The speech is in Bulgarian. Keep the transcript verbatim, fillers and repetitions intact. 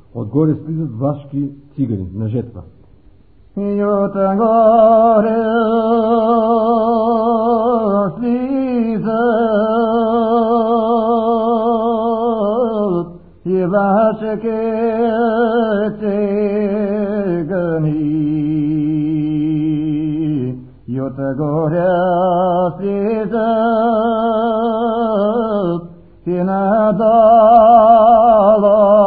Отгоре слизат влашки цигари на жетва. И отгоре слизат и влашки цигани. И отгоре слизат и надолу